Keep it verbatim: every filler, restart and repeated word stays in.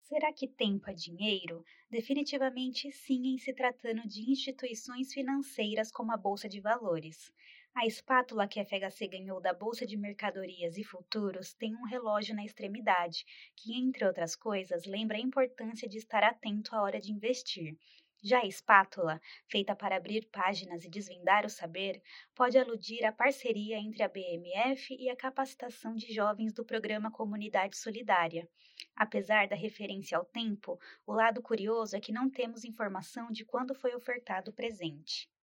Será que tempo é dinheiro? Definitivamente sim, em se tratando de instituições financeiras como a Bolsa de Valores. A espátula que a F H C ganhou da Bolsa de Mercadorias e Futuros tem um relógio na extremidade, que, entre outras coisas, lembra a importância de estar atento à hora de investir. Já a espátula, feita para abrir páginas e desvendar o saber, pode aludir à parceria entre a B M F e a capacitação de jovens do programa Comunidade Solidária. Apesar da referência ao tempo, o lado curioso é que não temos informação de quando foi ofertado o presente.